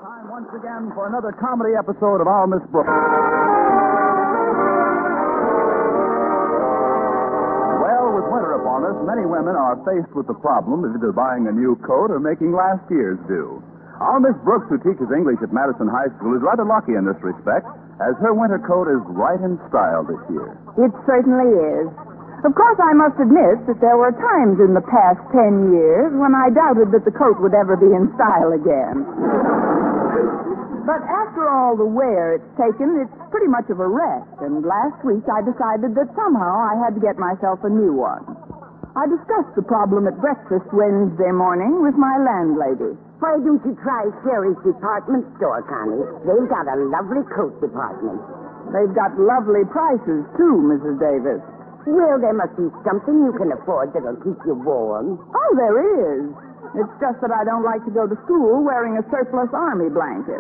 Time once again for another comedy episode of Our Miss Brooks. Well, with winter upon us, many women are faced with the problem of either buying a new coat or making last year's do. Our Miss Brooks, who teaches English at Madison High School, is rather lucky in this respect, as her winter coat is right in style this year. It certainly is. Of course, I must admit that there were times in the past 10 years when I doubted that the coat would ever be in style again. But after all the wear it's taken, it's pretty much of a rest, and last week I decided that somehow I had to get myself a new one. I discussed the problem at breakfast Wednesday morning with my landlady. Why don't you try Sherry's department store, Connie? They've got a lovely coat department. They've got lovely prices, too, Mrs. Davis. Well, there must be something you can afford that'll keep you warm. Oh, there is. It's just that I don't like to go to school wearing a surplus army blanket.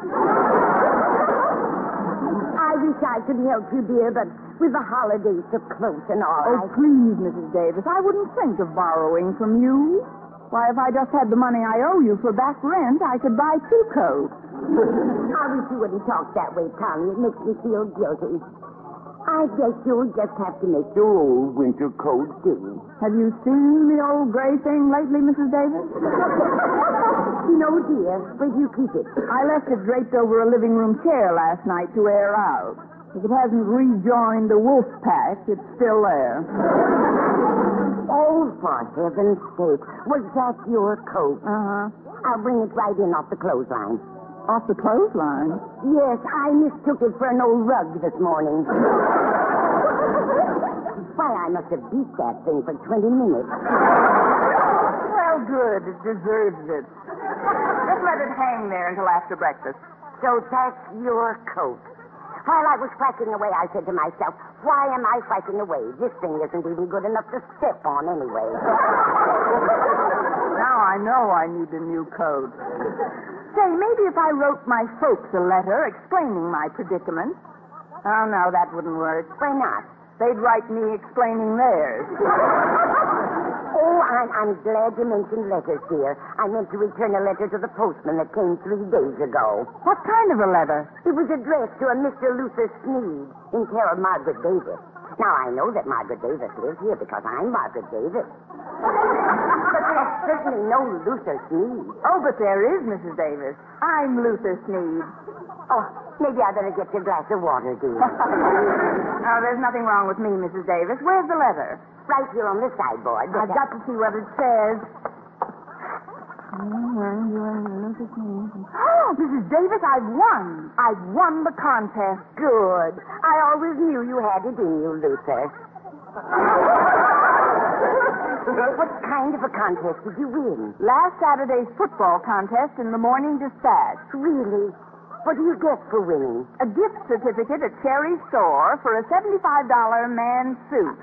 I wish I could help you, dear, but with the holidays so close and all. Oh, please, Mrs. Davis, I wouldn't think of borrowing from you. Why, if I just had the money I owe you for back rent, I could buy 2 coats. I wish you wouldn't talk that way, Connie. It makes me feel guilty. I guess you'll just have to make your old winter coat do. Have you seen the old gray thing lately, Mrs. Davis? No, dear. Where do you keep it? I left it draped over a living room chair last night to air out. If it hasn't rejoined the wolf pack, it's still there. Oh, for heaven's sake. Was that your coat? Uh-huh. I'll bring it right in off the clothesline. Off the clothesline? Yes, I mistook it for an old rug this morning. Why, I must have beat that thing for 20 minutes. Well, good. It deserves it. Just let it hang there until after breakfast. So that's your coat. While I was whacking away, I said to myself, why am I whacking away? This thing isn't even good enough to step on anyway. Now I know I need a new coat. Say, maybe if I wrote my folks a letter explaining my predicament. Oh, no, that wouldn't work. Why not? They'd write me explaining theirs. Oh, I'm glad you mentioned letters, dear. I meant to return a letter to the postman that came 3 days ago. What kind of a letter? It was addressed to a Mr. Luther Sneed in care of Margaret Davis. Now, I know that Margaret Davis lives here because I'm Margaret Davis. But there's certainly no Luther Sneed. Oh, but there is, Mrs. Davis. I'm Luther Sneed. Oh, maybe I better get you a glass of water, dear. No, there's nothing wrong with me, Mrs. Davis. Where's the letter? Right here on this sideboard. I've got to see what it says. Oh, Mrs. Davis, I've won. I've won the contest. Good. I always knew you had it in you, Luther. What kind of a contest did you win? Last Saturday's football contest in the Morning Dispatch. Really? What do you get for winning? A gift certificate at Cherry's store for a $75 man's suit.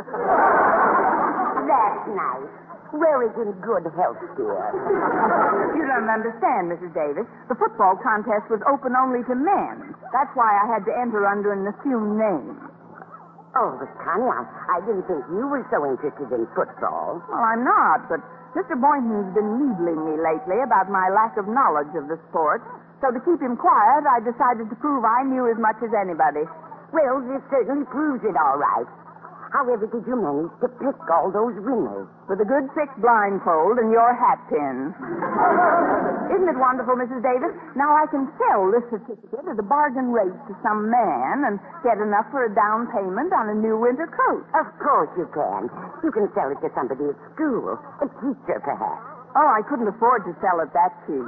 That's nice. Wear it in good health, dear. You don't understand, Mrs. Davis. The football contest was open only to men. That's why I had to enter under an assumed name. Oh, but Connie, I didn't think you were so interested in football. Well, I'm not, but Mr. Boynton's been needling me lately about my lack of knowledge of the sport. So to keep him quiet, I decided to prove I knew as much as anybody. Well, this certainly proves it all right. However did you manage to pick all those winners? With a good thick blindfold and your hat pin. Isn't it wonderful, Mrs. Davis? Now I can sell this certificate at a bargain rate to some man and get enough for a down payment on a new winter coat. Of course you can. You can sell it to somebody at school. A teacher, perhaps. Oh, I couldn't afford to sell it that cheap.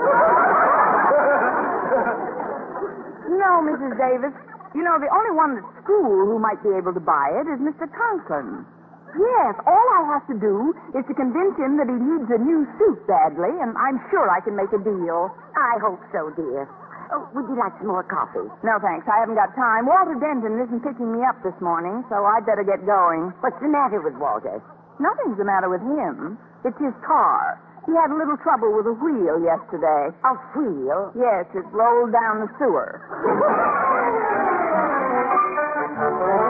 No, Mrs. Davis. You know, the only one at school who might be able to buy it is Mr. Conklin. Yes, all I have to do is to convince him that he needs a new suit badly, and I'm sure I can make a deal. I hope so, dear. Oh, would you like some more coffee? No, thanks. I haven't got time. Walter Denton isn't picking me up this morning, so I'd better get going. What's the matter with Walter? Nothing's the matter with him. It's his car. He had a little trouble with a wheel yesterday. A wheel? Yes, it rolled down the sewer.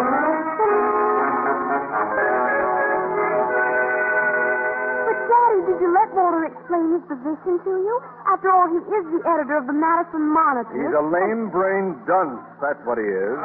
But, Daddy, did Did you let Walter explain his position to you? After all, he is the editor of the Madison Monitor. He's a lame-brained dunce, that's what he is.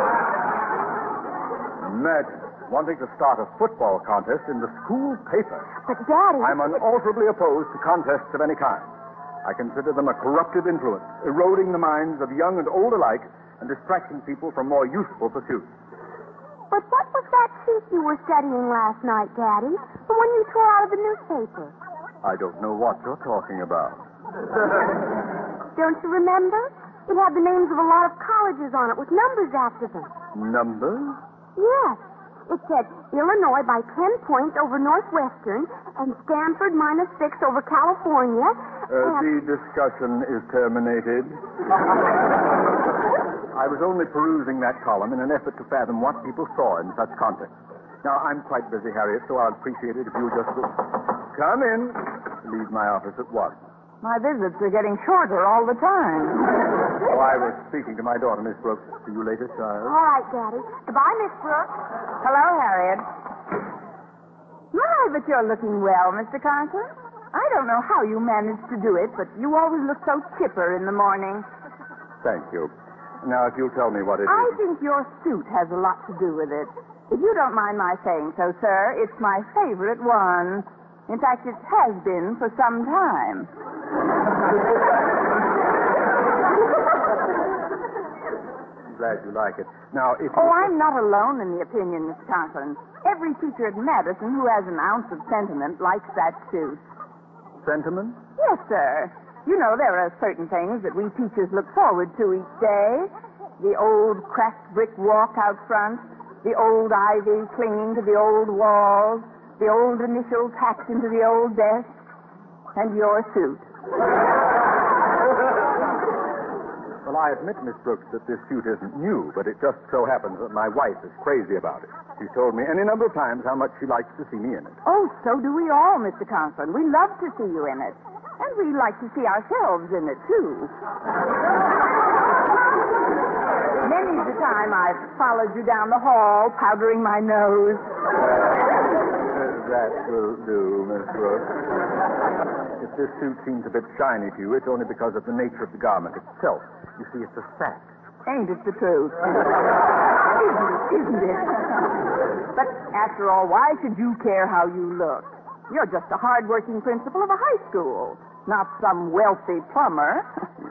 Imagine wanting to start a football contest in the school paper. But, Daddy... I'm unalterably opposed to contests of any kind. I consider them a corruptive influence, eroding the minds of young and old alike and distracting people from more useful pursuits. But what was that sheet you were studying last night, Daddy? The one you tore out of the newspaper. I don't know what you're talking about. Don't you remember? It had the names of a lot of colleges on it with numbers after them. Numbers? Yes. It said Illinois by 10 points over Northwestern and Stanford -6 over California. The discussion is terminated. I was only perusing that column in an effort to fathom what people saw in such context. Now, I'm quite busy, Harriet, so I'll appreciate it if you just... Come in. Leave my office at once. My visits are getting shorter all the time. Oh, I was speaking to my daughter, Miss Brooks. See you later, child. All right, Daddy. Goodbye, Miss Brooks. Hello, Harriet. My, but you're looking well, Mr. Conklin. I don't know how you manage to do it, but you always look so chipper in the morning. Thank you. Now, if you'll tell me what it I is... think your suit has a lot to do with it. If you don't mind my saying so, sir, it's my favorite one. In fact, it has been for some time. I'm glad you like it. Now, if you... Oh, I'm not alone in the opinion, Miss Conklin. Every teacher at Madison who has an ounce of sentiment likes that suit. Sentiment? Yes, sir. You know, there are certain things that we teachers look forward to each day. The old cracked brick walk out front, the old ivy clinging to the old walls, the old initials hacked into the old desk, and your suit. Well, I admit, Miss Brooks, that this suit isn't new, but it just so happens that my wife is crazy about it. She's told me any number of times how much she likes to see me in it. Oh, so do we all, Mr. Conklin. We love to see you in it. And we like to see ourselves in it, too. Many's the time I've followed you down the hall, powdering my nose. That will do, Miss Brooks. If this suit seems a bit shiny to you, it's only because of the nature of the garment itself. You see, it's a sack. Ain't it the truth? Isn't it? But after all, why should you care how you look? You're just a hard-working principal of a high school, not some wealthy plumber.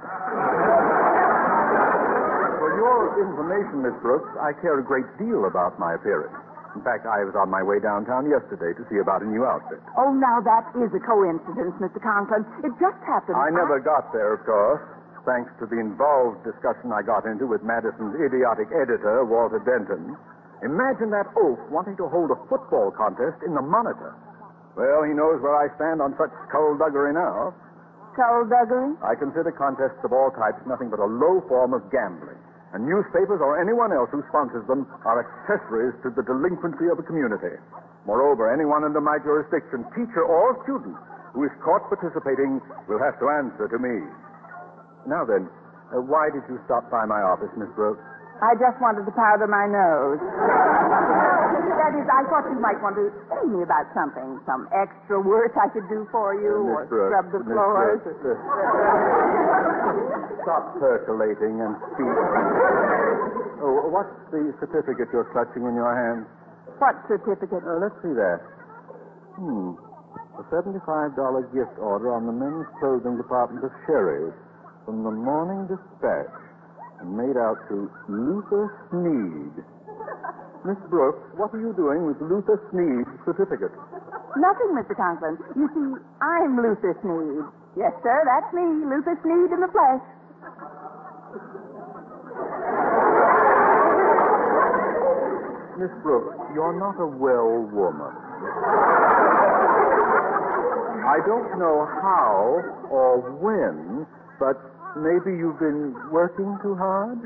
For your information, Miss Brooks, I care a great deal about my appearance. In fact, I was on my way downtown yesterday to see about a new outfit. Oh, now that is a coincidence, Mr. Conklin. It just happened. I never got there, of course, thanks to the involved discussion I got into with Madison's idiotic editor, Walter Denton. Imagine that oaf wanting to hold a football contest in the Monitor. Well, he knows where I stand on such skullduggery now. Skullduggery? I consider contests of all types nothing but a low form of gambling. And newspapers or anyone else who sponsors them are accessories to the delinquency of a community. Moreover, anyone under my jurisdiction, teacher or student, who is caught participating will have to answer to me. Now then, why did you stop by my office, Miss Brooks? I just wanted to powder my nose. That is, I thought you might want to tell me about something. Some extra work I could do for you, or Brooks, scrub the floors. Stop percolating and speak. Oh, what's the certificate you're clutching in your hand? What certificate? Let's see that. A $75 gift order on the men's clothing department of Sherry's from the Morning Dispatch and made out to Luther Sneed. Miss Brooks, what are you doing with Luther Sneed's certificate? Nothing, Mr. Conklin. You see, I'm Luther Sneed. Yes, sir, that's me, Luther Sneed in the flesh. Miss Brooks, you're not a well woman. I don't know how or when, but maybe you've been working too hard?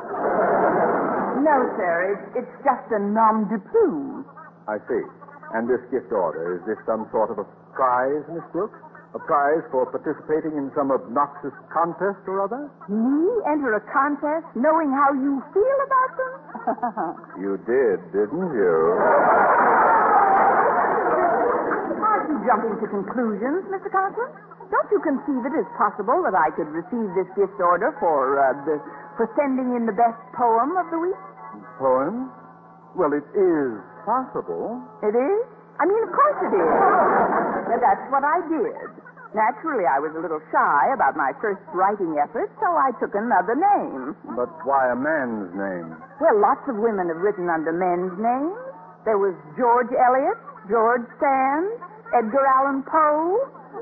No, sir, it's just a nom de plume. I see. And this gift order, is this some sort of a prize, Miss Brooks? A prize for participating in some obnoxious contest or other? Me enter a contest knowing how you feel about them? You did, didn't you? Aren't you jumping to conclusions, Mr. Conklin. Don't you conceive it as possible that I could receive this gift order for sending in the best poem of the week? Poem? Well, it is possible. It is? I mean, of course it is. But that's what I did. Naturally, I was a little shy about my first writing effort, so I took another name. But why a man's name? Well, lots of women have written under men's names. There was George Eliot, George Sand, Edgar Allan Poe.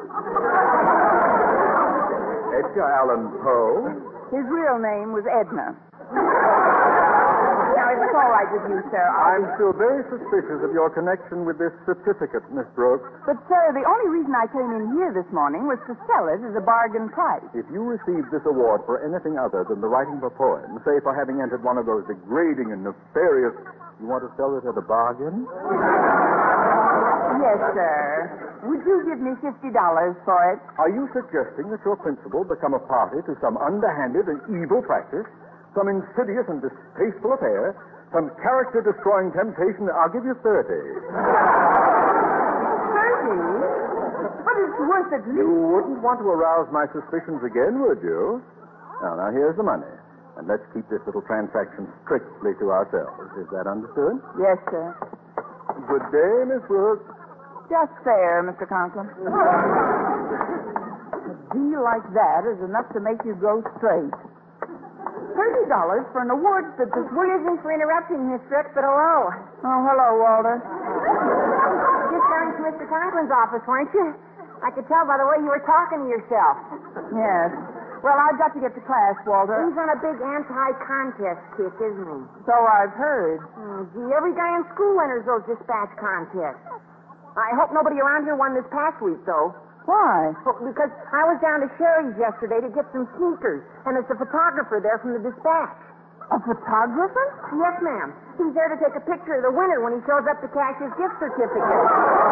Edgar Allan Poe? His real name was Edna. Now, if it's all right with you, sir, I'm still very suspicious of your connection with this certificate, Miss Brooks. But, sir, the only reason I came in here this morning was to sell it as a bargain price. If you received this award for anything other than the writing of a poem, say for having entered one of those degrading and nefarious... You want to sell it at a bargain? Yes, sir. Would you give me $50 for it? Are you suggesting that your principal become a party to some underhanded and evil practice, some insidious and distasteful affair, some character-destroying temptation? I'll give you 30. 30? But it's worth at least... You wouldn't want to arouse my suspicions again, would you? Now, here's the money. And let's keep this little transaction strictly to ourselves. Is that understood? Yes, sir. Good day, Miss Brooks. Just fair, Mr. Conklin. A deal like that is enough to make you go straight. $30 for an award that this... Excuse me for interrupting, Miss Brooks, but hello. Oh, hello, Walter. Just going to Mr. Conklin's office, weren't you? I could tell by the way you were talking to yourself. Yes. Well, I've got to get to class, Walter. He's on a big anti-contest kick, isn't he? So I've heard. Gee, every guy in school enters those dispatch contests. I hope nobody around here won this past week, though. Why? Well, because I was down to Sherry's yesterday to get some sneakers, and there's a photographer there from the dispatch. A photographer? Yes, ma'am. He's there to take a picture of the winner when he shows up to cash his gift certificate.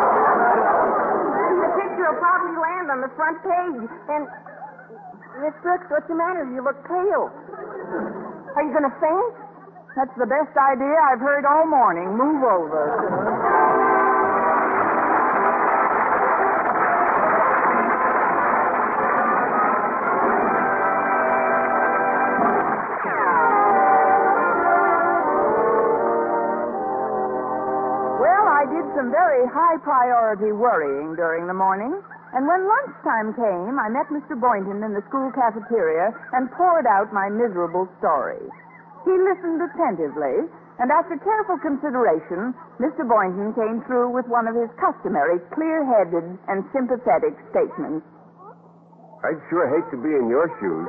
The picture will probably land on the front page, and... Miss Brooks, what's the matter? You look pale. Are you going to faint? That's the best idea I've heard all morning. Move over. Some very high-priority worrying during the morning, and when lunchtime came, I met Mr. Boynton in the school cafeteria and poured out my miserable story. He listened attentively, and after careful consideration, Mr. Boynton came through with one of his customary clear-headed and sympathetic statements. I'd sure hate to be in your shoes.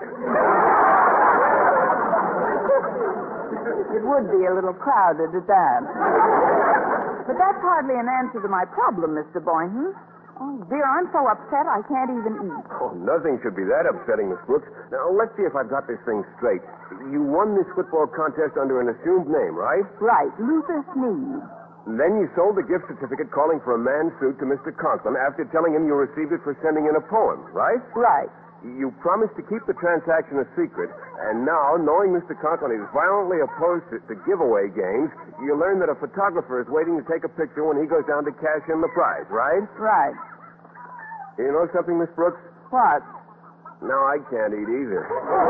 It would be a little crowded at that. But that's hardly an answer to my problem, Mr. Boynton. Oh, dear, I'm so upset I can't even eat. Oh, nothing should be that upsetting, Miss Brooks. Now, let's see if I've got this thing straight. You won this football contest under an assumed name, right? Right, Luther Sneed. And then you sold the gift certificate calling for a man's suit to Mr. Conklin after telling him you received it for sending in a poem, right? Right. You promised to keep the transaction a secret, and now, knowing Mr. Conklin is violently opposed to giveaway games, you learn that a photographer is waiting to take a picture when he goes down to cash in the prize, right? Right. You know something, Miss Brooks? What? No, I can't eat either.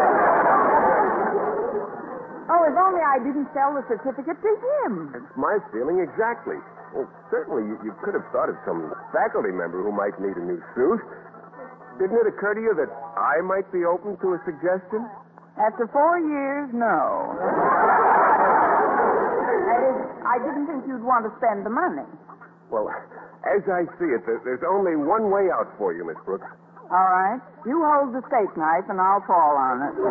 Oh, if only I didn't sell the certificate to him. It's my feeling exactly. Well, certainly you could have thought of some faculty member who might need a new suit. Didn't it occur to you that I might be open to a suggestion? After 4 years, no. That is, I didn't think you'd want to spend the money. Well, as I see it, there's only one way out for you, Miss Brooks. All right. You hold the steak knife, and I'll fall on it.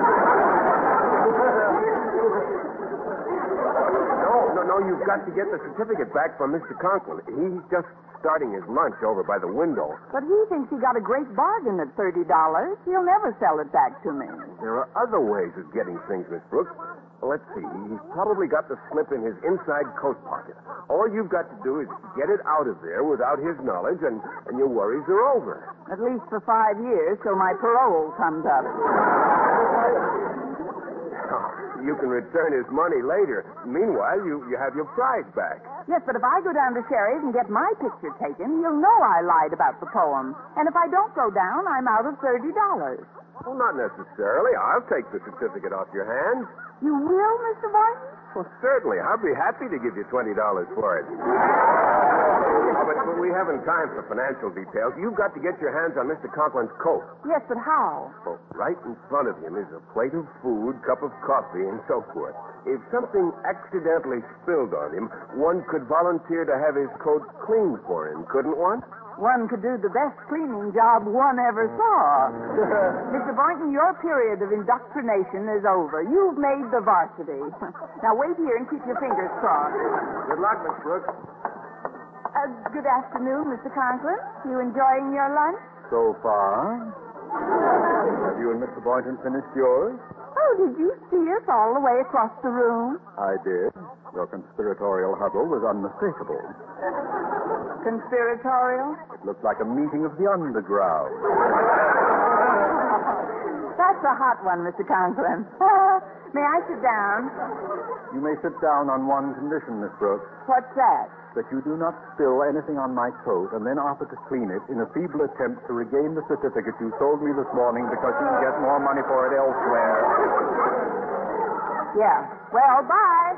No, you've got to get the certificate back from Mr. Conklin. He's just starting his lunch over by the window. But he thinks he got a great bargain at $30. He'll never sell it back to me. There are other ways of getting things, Miss Brooks. Well, let's see. He's probably got the slip in his inside coat pocket. All you've got to do is get it out of there without his knowledge, and your worries are over. At least for 5 years, till my parole comes up. You can return his money later. Meanwhile, you have your prize back. Yes, but if I go down to Sherry's and get my picture taken, you'll know I lied about the poem. And if I don't go down, I'm out of $30. Well, not necessarily. I'll take the certificate off your hands. You will, Mr. Boynton? Well, certainly. I'll be happy to give you $20 for it. But we haven't time for financial details. You've got to get your hands on Mr. Conklin's coat. Yes, but how? Well, right in front of him is a plate of food, cup of coffee, and so forth. If something accidentally spilled on him, one could volunteer to have his coat cleaned for him, couldn't one? One could do the best cleaning job one ever saw. Mr. Boynton, your period of indoctrination is over. You've made the varsity. Now wait here and keep your fingers crossed. Good luck, Miss Brooks. Good afternoon, Mr. Conklin. You enjoying your lunch? So far. Have you and Mr. Boynton finished yours? Oh, did you see us all the way across the room? I did. Your conspiratorial huddle was unmistakable. Conspiratorial? It looked like a meeting of the underground. That's a hot one, Mr. Conklin. May I sit down? You may sit down on one condition, Miss Brooks. What's that? That you do not spill anything on my coat and then offer to clean it in a feeble attempt to regain the certificate you sold me this morning because you can get more money for it elsewhere. Yeah. Well, bye.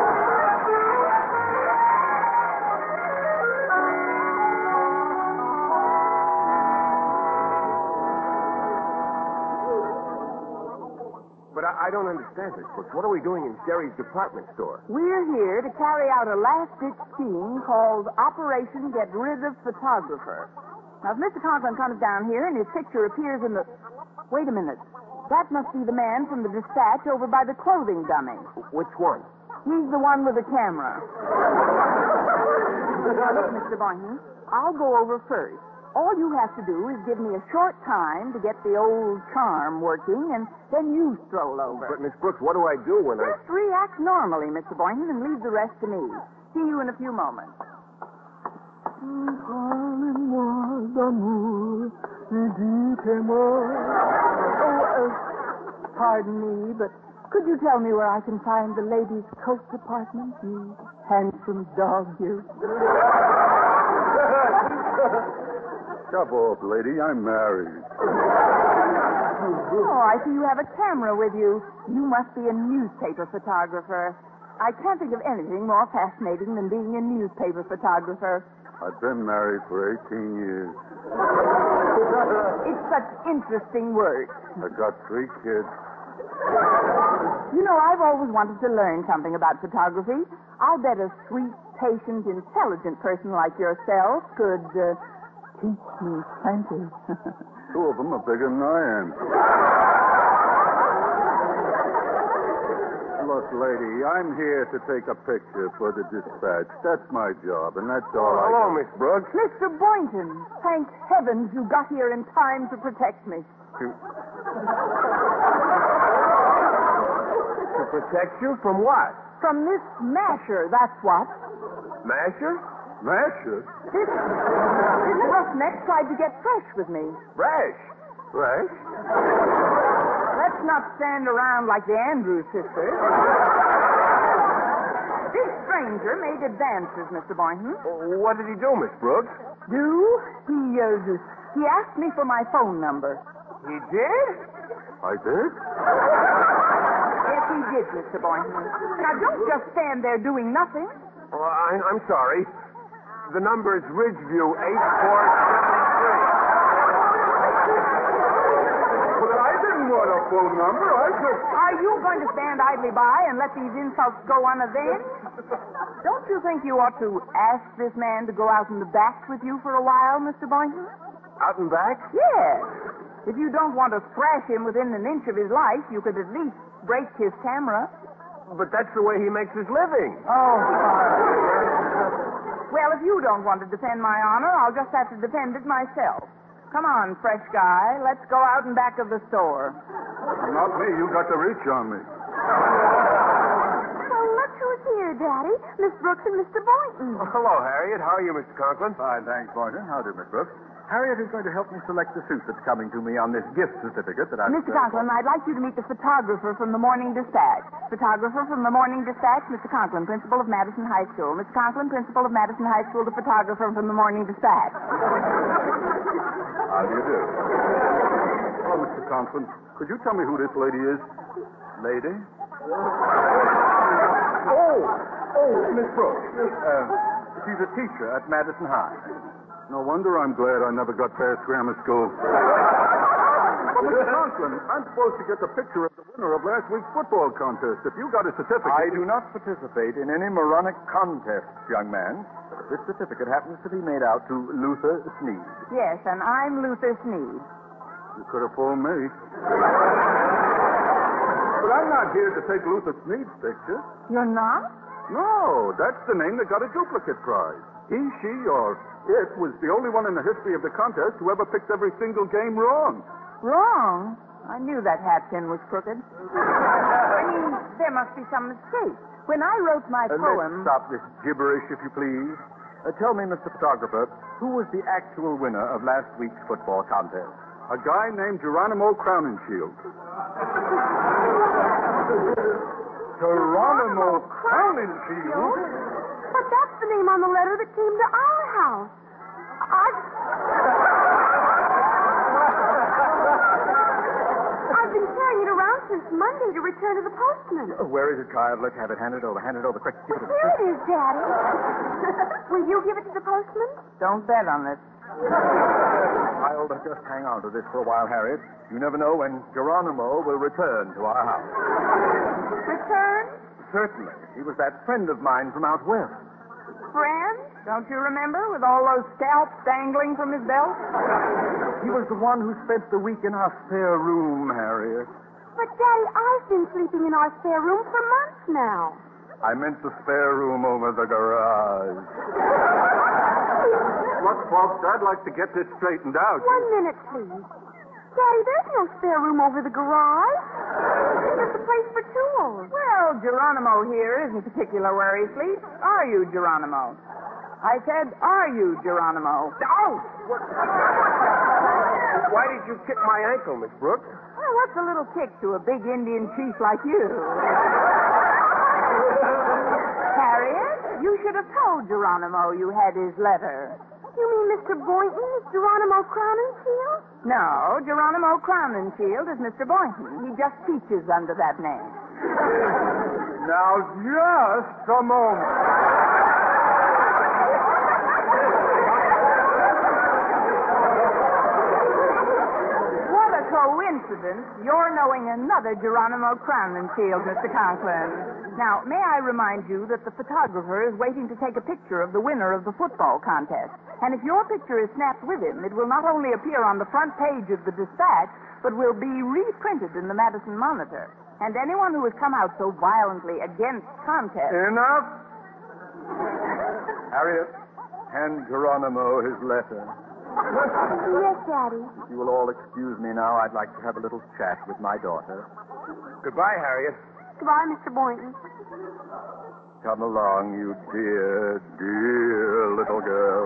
But I don't understand this, Brooks. What are we doing in Sherry's department store? We're here to carry out a last-ditch scheme called Operation Get Rid of Photographer. Now, if Mr. Conklin comes down here and his picture appears in the... Wait a minute. That must be the man from the dispatch over by the clothing dummy. Which one? He's the one with the camera. Now, look, Mr. Boynton, I'll go over first. All you have to do is give me a short time to get the old charm working, and then you stroll over. But, Miss Brooks, what do I do when I... Just react normally, Mr. Boynton, and leave the rest to me. See you in a few moments. Pardon me, but could you tell me where I can find the ladies' coat department, you handsome dog, you? Shove off, lady. I'm married. Oh, I see you have a camera with you. You must be a newspaper photographer. I can't think of anything more fascinating than being a newspaper photographer. I've been married for 18 years. It's such interesting work. I got 3 kids. You know, I've always wanted to learn something about photography. I'll bet a sweet, patient, intelligent person like yourself could teach me plenty. 2 of them are bigger than I am. Look, lady, I'm here to take a picture for the dispatch. That's my job, and that's all I... Hello, Miss Brooks. Mr. Boynton, thank heavens you got here in time to protect me. To protect you from what? From this masher, that's what. Masher? Masher? This roughneck tried to get fresh with me. Fresh? Fresh? Let's not stand around like the Andrews sisters. This stranger made advances, Mr. Boynton. What did he do, Miss Brooks? He asked me for my phone number. He did? I did? Yes, he did, Mr. Boynton. Now, don't just stand there doing nothing. Oh, I'm sorry. The number is Ridgeview 8473. But I didn't want a phone number. I just... Are you going to stand idly by and let these insults go unavenged? Don't you think you ought to ask this man to go out in the back with you for a while, Mr. Boynton? Out and back? Yes. If you don't want to thrash him within an inch of his life, you could at least break his camera. But that's the way he makes his living. Oh, well, if you don't want to defend my honor, I'll just have to defend it myself. Come on, fresh guy. Let's go out and back of the store. Not me. You got the reach on me. Oh, look who's here, Daddy. Miss Brooks and Mr. Boynton. Hello, Harriet. How are you, Mr. Conklin? Fine, thanks, Boynton. How do, Miss Brooks? Harriet is going to help me select the suit that's coming to me on this gift certificate that I've... Mr. Conklin, I'd like you to meet the photographer from the Morning Dispatch. Photographer from the Morning Dispatch, Mr. Conklin, principal of Madison High School. Mr. Conklin, principal of Madison High School, the photographer from the Morning Dispatch. How do you do? Hello, Mr. Conklin. Could you tell me who this lady is? Lady? Miss Brooks. She's a teacher at Madison High. No wonder I'm glad I never got past grammar school. Well, Mr. Conklin, I'm supposed to get the picture of the winner of last week's football contest. If you got a certificate... I do not participate in any moronic contests, young man. This certificate happens to be made out to Luther Sneed. Yes, and I'm Luther Sneed. You could have fooled me. But I'm not here to take Luther Sneed's picture. You're not? No, that's the name that got a duplicate prize. He, she, or it was the only one in the history of the contest who ever picked every single game wrong. Wrong? I knew that hat pin was crooked. I mean, there must be some mistake. When I wrote my poem... Let's stop this gibberish, if you please. Tell me, Mr. Photographer, who was the actual winner of last week's football contest? A guy named Geronimo Crowninshield. Geronimo Crowninshield? But that's the name on the letter that came to our house. I've been carrying it around since Monday to return to the postman. Where is it, Kyle? Let's have it. Hand it over. Hand it over quick. Give it to me. Here it is, Daddy. Will you give it to the postman? Don't bet on it. I'll just hang on to this for a while, Harriet. You never know when Geronimo will return to our house. Return? Certainly. He was that friend of mine from out west. Friend? Don't you remember, with all those scalps dangling from his belt? He was the one who spent the week in our spare room, Harriet. But, Daddy, I've been sleeping in our spare room for months now. I meant the spare room over the garage. Look, folks, I'd like to get this straightened out. 1 minute, please. Daddy, there's no spare room over the garage. There's a place for tools. Well, Geronimo here isn't particular where he sleeps. Are you, Geronimo? I said, are you, Geronimo? Ouch! Why did you kick my ankle, Miss Brooks? Well, what's a little kick to a big Indian chief like you? Harriet, you should have told Geronimo you had his letter. You mean Mr. Boynton is Geronimo Crowninshield? No, Geronimo Crowninshield is Mr. Boynton. He just teaches under that name. Now, just a moment. What a coincidence, you're knowing another Geronimo Crowninshield, Mr. Conklin. Now, may I remind you that the photographer is waiting to take a picture of the winner of the football contest. And if your picture is snapped with him, it will not only appear on the front page of the Dispatch, but will be reprinted in the Madison Monitor. And anyone who has come out so violently against contests... Enough! Harriet, hand Geronimo his letter. Yes, Daddy. You will all excuse me now. I'd like to have a little chat with my daughter. Goodbye, Harriet. Goodbye, Mr. Boynton. Come along, you dear, dear little girl.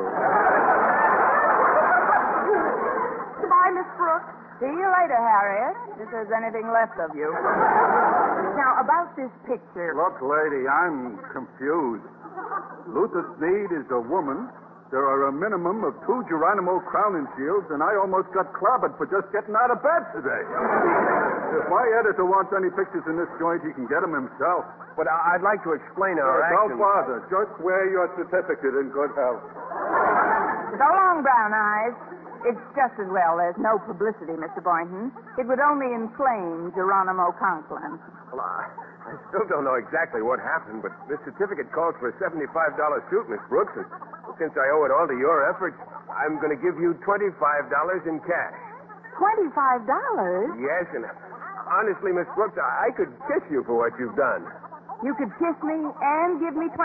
Goodbye, Miss Brooks. See you later, Harriet, if there's anything left of you. Now, about this picture... Look, lady, I'm confused. Luther Sneed is a woman. There are a minimum of 2 Geronimo Crowninshields, and I almost got clobbered for just getting out of bed today. If my editor wants any pictures in this joint, he can get them himself. But I'd like to explain our Don't actions. bother. Just wear your certificate in good health. So long, Brown Eyes. It's just as well there's no publicity, Mr. Boynton. It would only inflame Geronimo Conklin. Well, I still don't know exactly what happened, but this certificate calls for a $75 suit, Miss Brooks. And since I owe it all to your efforts, I'm going to give you $25 in cash. $25? Yes, and honestly, Miss Brooks, I could kiss you for what you've done. You could kiss me and give me $25?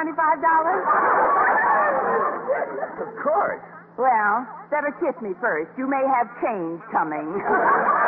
Of course. Well, better kiss me first. You may have change coming.